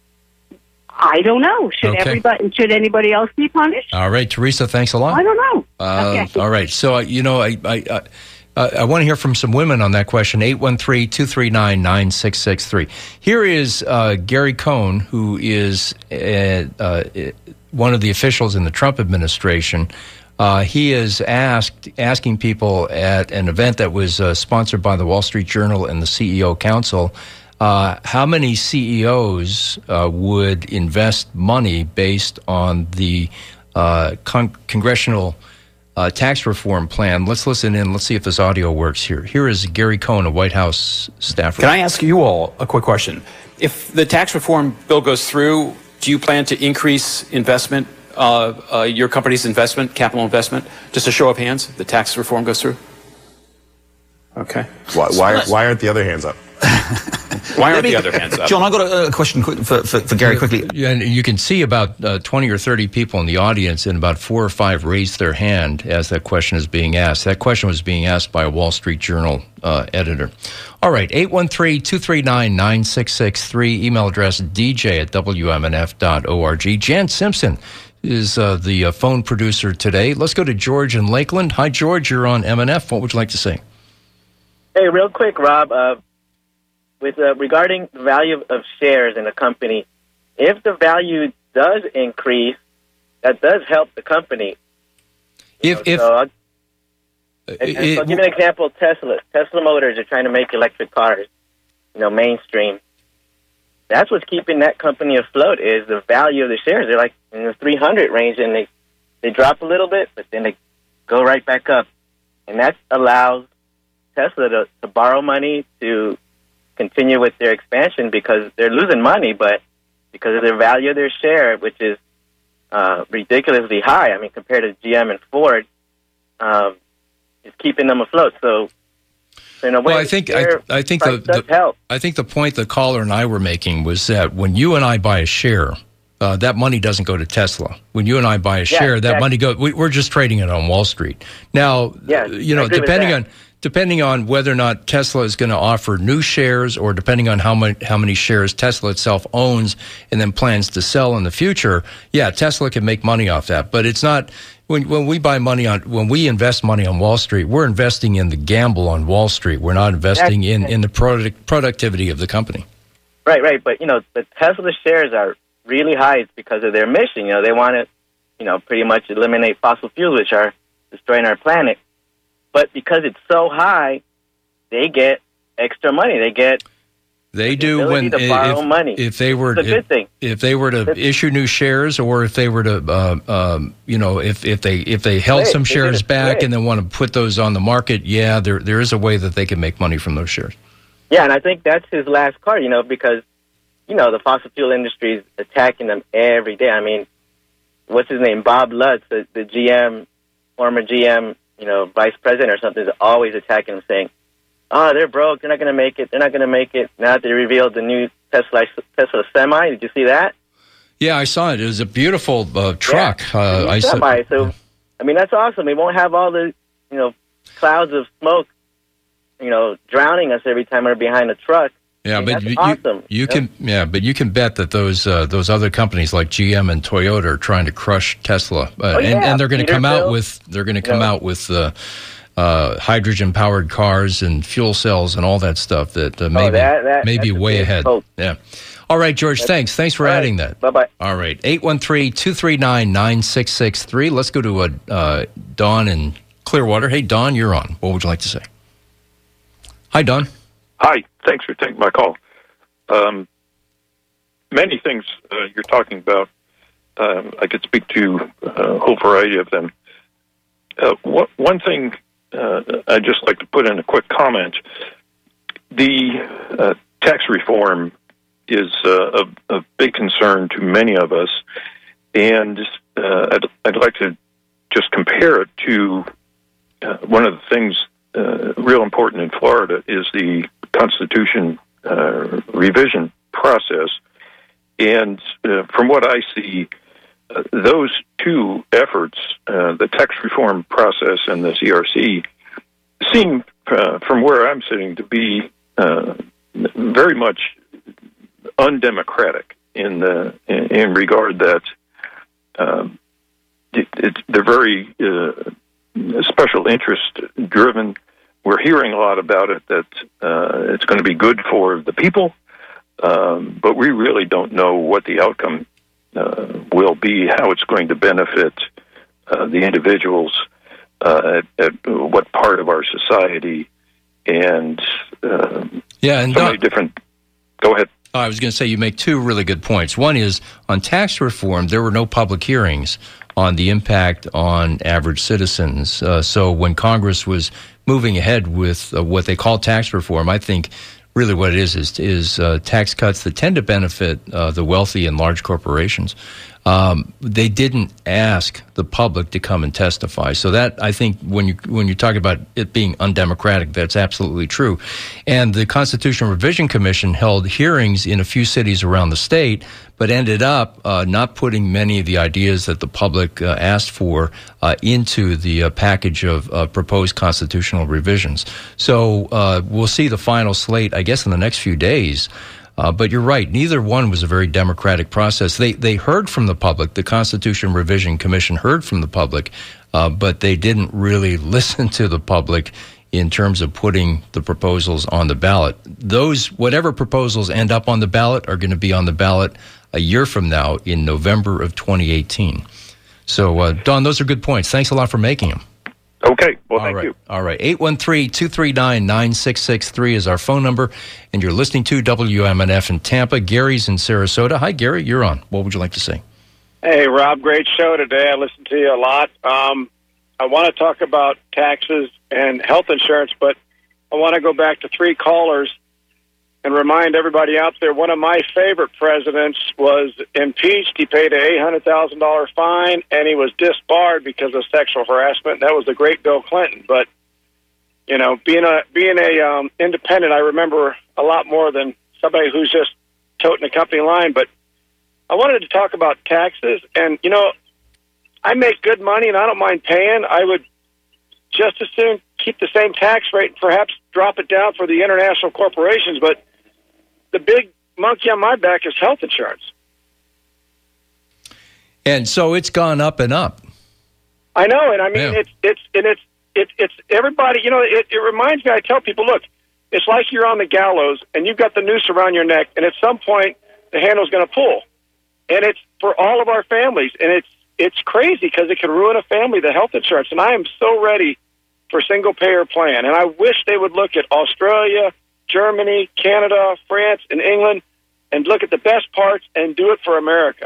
I don't know. Should Okay. everybody? Should anybody else be punished? All right, Teresa, thanks a lot. I don't know. Uh, Okay. All right, so uh, you know, I I, uh, uh, I want to hear from some women on that question. eight one three, two three nine, nine six six three. Here is uh, Gary Cohn, who is uh, uh, one of the officials in the Trump administration. Uh, he is asked asking people at an event that was uh, sponsored by the Wall Street Journal and the C E O Council. Uh, how many C E Os uh, would invest money based on the uh, con- congressional uh, tax reform plan? Let's listen in. Let's see if this audio works here. Here is Gary Cohn, a White House staffer. Can I ask you all a quick question? If the tax reform bill goes through, do you plan to increase investment, uh, uh, your company's investment, capital investment? Just a show of hands, if the tax reform goes through? Okay. Why, why, why aren't the other hands up? Why aren't the other hands up? John, I've got a, a question quick for, for, for Gary quickly. Yeah, and you can see about uh, twenty or thirty people in the audience, and about four or five raised their hand as that question is being asked. That question was being asked by a Wall Street Journal uh, editor. All right, eight one three, two three nine, nine six six three, email address d j at w m n f dot org. Jan Simpson is uh, the uh, phone producer today. Let's go to George in Lakeland. Hi, George. You're on M and F. What would you like to say? Hey, real quick, Rob. Uh, with uh, regarding the value of, of shares in a company, if the value does increase, that does help the company. If know, if so I'll, and, and it, so I'll give you an example. Tesla. Tesla Motors are trying to make electric cars, you know, mainstream. That's what's keeping that company afloat is the value of the shares. They're like in the three hundred range, and they they drop a little bit, but then they go right back up, and that allows Tesla to, to borrow money to continue with their expansion because they're losing money, but because of their value of their share, which is uh, ridiculously high. I mean, compared to G M and Ford, um, it's keeping them afloat. So, so in a way, well, I think I, I think the, the I think the point the caller and I were making was that when you and I buy a share, uh, that money doesn't go to Tesla. When you and I buy a Yeah, share, that exactly. money go. We, we're just trading it on Wall Street. Now, Yeah, you I know, agree with depending that. on. Depending on whether or not Tesla is going to offer new shares, or depending on how many how many shares Tesla itself owns and then plans to sell in the future, yeah, Tesla can make money off that. But it's not when when we buy money on when we invest money on Wall Street, we're investing in the gamble on Wall Street. We're not investing in, in the product productivity of the company. Right, right. But, you know, the Tesla shares are really high. It's because of their mission. You know, they want to, you know, pretty much eliminate fossil fuels, which are destroying our planet. But because it's so high, they get extra money. They get They the do ability when to borrow if, money. if they were It's a good if, thing. if they were to issue new shares, or if they were to uh, um, you know if, if they if they held Split. some They did shares a back split. and then want to put those on the market, yeah, there there is a way that they can make money from those shares. Yeah, and I think that's his last card, you know, because, you know, the fossil fuel industry is attacking them every day. I mean, what's his name? Bob Lutz, the, the G M, former G M, you know, vice president or something, is always attacking them, saying, oh, they're broke, they're not going to make it, they're not going to make it. Now that they revealed the new Tesla Tesla Semi, did you see that? Yeah, I saw it. It was a beautiful uh, truck. Yeah, uh, I saw. Semi. So, I mean, that's awesome. We won't have all the, you know, clouds of smoke, you know, drowning us every time we're behind a truck. Yeah, I mean, but that's you, awesome. you, you can yeah, but you can bet that those uh, those other companies like G M and Toyota are trying to crush Tesla, uh, Oh, yeah. and, and they're going to come out Peterbilt. with they're going to come Yeah. out with uh, uh, hydrogen powered cars and fuel cells and all that stuff that uh, maybe Oh, that- that- maybe that's a way big ahead. hope. Yeah. All right, George. thanks. Thanks for All right. adding that. Bye bye. All right, eight one three, two three nine, nine six six three. Let's go to uh, uh, Don in Clearwater. Hey, Don, you're on. What would you like to say? Hi, Don. Hi, thanks for taking my call. Um, many things uh, you're talking about, um, I could speak to a whole variety of them. Uh, wh- one thing uh, I'd just like to put in a quick comment. The uh, tax reform is uh, a, a big concern to many of us, and uh, I'd, I'd like to just compare it to uh, one of the things uh, real important in Florida is the Constitution uh, revision process. And uh, from what I see, uh, those two efforts, uh, the tax reform process and the C R C, seem, uh, from where I'm sitting, to be uh, very much undemocratic in the in, in regard that um, it, it's they're very uh, special interest driven. We're hearing a lot about it, that uh, it's going to be good for the people, um, but we really don't know what the outcome uh, will be, how it's going to benefit uh, the individuals, uh, at, at what part of our society, and uh, Yeah, and so Don, many different. Go ahead. I was going to say you make two really good points. One is on tax reform, there were no public hearings on the impact on average citizens. Uh, so when Congress was moving ahead with uh, what they call tax reform, I think really what it is is, is uh, tax cuts that tend to benefit uh, the wealthy and large corporations. Um, they didn't ask the public to come and testify. So that, I think, when you when you talk about it being undemocratic, that's absolutely true. And the Constitutional Revision Commission held hearings in a few cities around the state, but ended up uh, not putting many of the ideas that the public uh, asked for uh, into the uh, package of uh, proposed constitutional revisions. So uh, we'll see the final slate, I guess, in the next few days. Uh, but you're right. Neither one was a very democratic process. They they heard from the public. The Constitution Revision Commission heard from the public, uh, but they didn't really listen to the public in terms of putting the proposals on the ballot. Those, whatever proposals end up on the ballot are going to be on the ballot a year from now in November of twenty eighteen. So, uh, Don, those are good points. Thanks a lot for making them. Okay. Well, thank All right. you. All right. eight one three, two three nine, nine six six three is our phone number, and you're listening to W M N F in Tampa. Gary's in Sarasota. Hi, Gary. You're on. What would you like to say? Hey, Rob. Great show today. I listen to you a lot. Um, I want to talk about taxes and health insurance, but I want to go back to three callers and remind everybody out there, one of my favorite presidents was impeached. He paid an eight hundred thousand dollars fine, and he was disbarred because of sexual harassment. That was the great Bill Clinton. But, you know, being a being a um, independent, I remember a lot more than somebody who's just toting a company line. But I wanted to talk about taxes. And, you know, I make good money, and I don't mind paying. I would just as soon keep the same tax rate and perhaps drop it down for the international corporations. But the big monkey on my back is health insurance. And so it's gone up and up. I know, and I mean, Yeah. it's it's and it's it's it's everybody. You know, it, it reminds me. I tell people, look, it's like you're on the gallows and you've got the noose around your neck, and at some point the handle's going to pull, and it's for all of our families, and it's it's crazy because it can ruin a family, the health insurance. And I am so ready for single payer plan, and I wish they would look at Australia, Germany, Canada, France, and England, and look at the best parts and do it for America.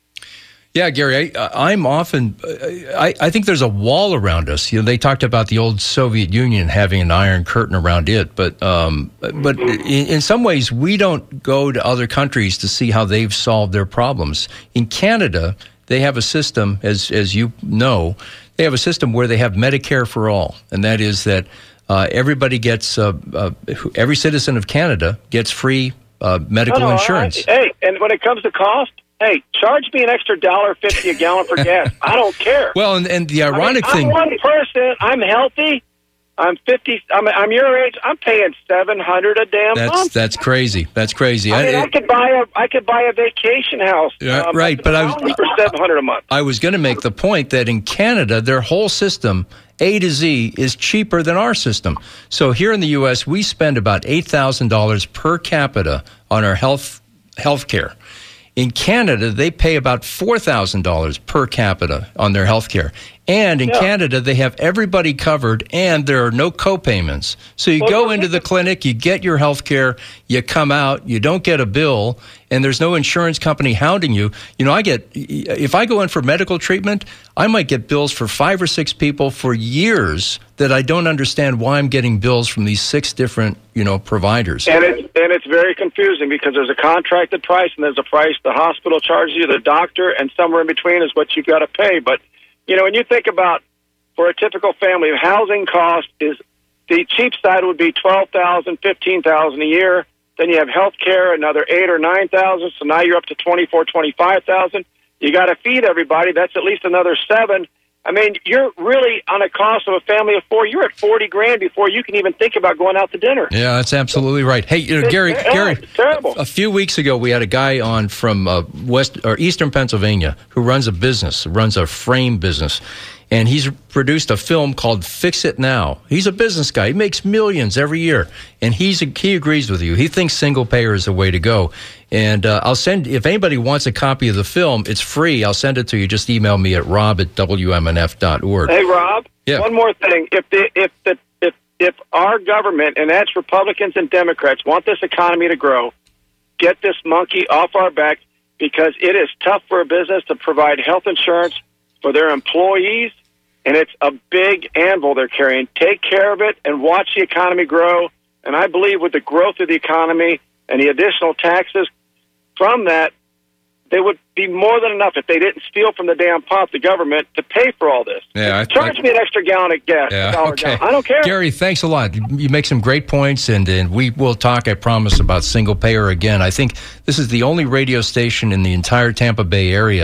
Yeah, Gary, I, I'm often, I, I think there's a wall around us. You know, they talked about the old Soviet Union having an iron curtain around it, but um, but in, in some ways, we don't go to other countries to see how they've solved their problems. In Canada, they have a system, as as you know, they have a system where they have Medicare for all, and that is that uh, everybody gets, uh, uh, every citizen of Canada gets free uh, medical No, no, insurance. I, hey, and when it comes to cost, hey, charge me an extra one dollar fifty a gallon for gas. I don't care. Well, and, and the ironic I mean, thing... I'm one person. I'm healthy. I'm fifty. I'm, I'm your age. I'm paying seven hundred a damn That's month. that's crazy. That's crazy. I mean, I, I could buy a I could buy a vacation house. Yeah, um, right, but I was- for seven hundred a month. I was going to make the point that in Canada, their whole system, A to Z, is cheaper than our system. So here in the U S, we spend about eight thousand dollars per capita on our health health care. In Canada, they pay about four thousand dollars per capita on their health care. And in Yeah. Canada, they have everybody covered, and there are no co-payments. So you Well, go well, into the clinic, you get your health care, you come out, you don't get a bill, and there's no insurance company hounding you. You know, I get, if I go in for medical treatment, I might get bills for five or six people for years that I don't understand why I'm getting bills from these six different, you know, providers. And it's and it's very confusing because there's a contracted price and there's a price the hospital charges you, the doctor, and somewhere in between is what you've got to pay. But you know, when you think about for a typical family, housing cost is the cheap side would be twelve thousand, fifteen thousand a year. Then you have health care, another eight or nine thousand. So now you're up to twenty four, twenty five thousand. You got to feed everybody. That's at least another seven. I mean, you're really on a cost of a family of four. You're at forty grand before you can even think about going out to dinner. Yeah, that's absolutely right. Hey, you know, It's- Gary, yeah, Gary, it's terrible. a few weeks ago we had a guy on from uh, West or Eastern Pennsylvania who runs a business, runs a frame business, and he's produced a film called Fix It Now. He's a business guy. He makes millions every year, and he's he agrees with you. He thinks single payer is the way to go. And uh, I'll send, if anybody wants a copy of the film, it's free. I'll send it to you. Just email me at rob at w m n f dot org. Hey, Rob. Yeah. One more thing. If the if the if if our government, and that's Republicans and Democrats, want this economy to grow, get this monkey off our back, because it is tough for a business to provide health insurance for their employees, and it's a big anvil they're carrying. Take care of it and watch the economy grow. And I believe with the growth of the economy and the additional taxes from that, they would be more than enough if they didn't steal from the damn pot, the government, to pay for all this. Yeah, I, Charge I, me an extra gallon of gas, a Yeah, dollar a okay. gallon. I don't care. Gary, thanks a lot. You make some great points, and, and we will talk, I promise, about single payer again. I think this is the only radio station in the entire Tampa Bay area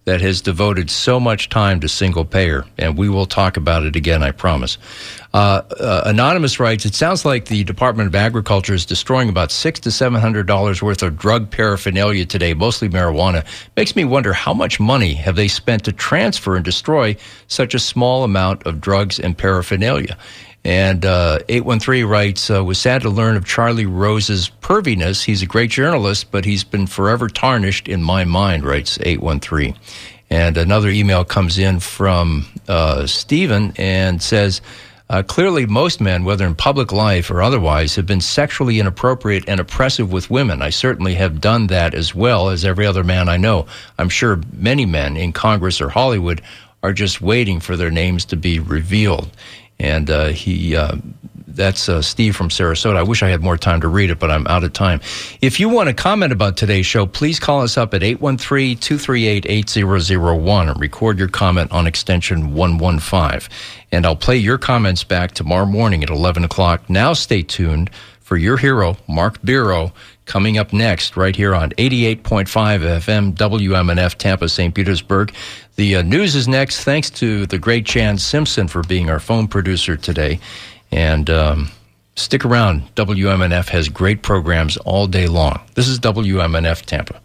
that has devoted so much time to single payer, and we will talk about it again, I promise. Uh, uh, Anonymous writes, it sounds like the Department of Agriculture is destroying about six to seven hundred dollars worth of drug paraphernalia today, mostly marijuana. Makes me wonder how much money have they spent to transfer and destroy such a small amount of drugs and paraphernalia. And uh, eight one three writes, uh, was sad to learn of Charlie Rose's perviness. He's a great journalist, but he's been forever tarnished in my mind, writes eight one three. And another email comes in from uh, Stephen and says, uh, clearly most men, whether in public life or otherwise, have been sexually inappropriate and oppressive with women. I certainly have done that as well as every other man I know. I'm sure many men in Congress or Hollywood are just waiting for their names to be revealed. And uh, he, uh, that's uh, Steve from Sarasota. I wish I had more time to read it, but I'm out of time. If you want to comment about today's show, please call us up at eight one three, two three eight, eight zero zero one and record your comment on extension one one five. And I'll play your comments back tomorrow morning at eleven o'clock. Now stay tuned for your hero, Mark Biro, coming up next right here on eighty-eight point five F M W M N F Tampa, Saint Petersburg. The uh, news is next. Thanks to the great Chan Simpson for being our phone producer today. And um, stick around. W M N F has great programs all day long. This is W M N F Tampa.